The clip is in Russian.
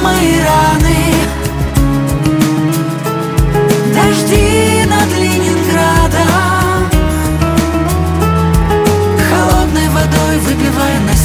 мои раны. Дожди над Ленинградом, холодной водой выпивая на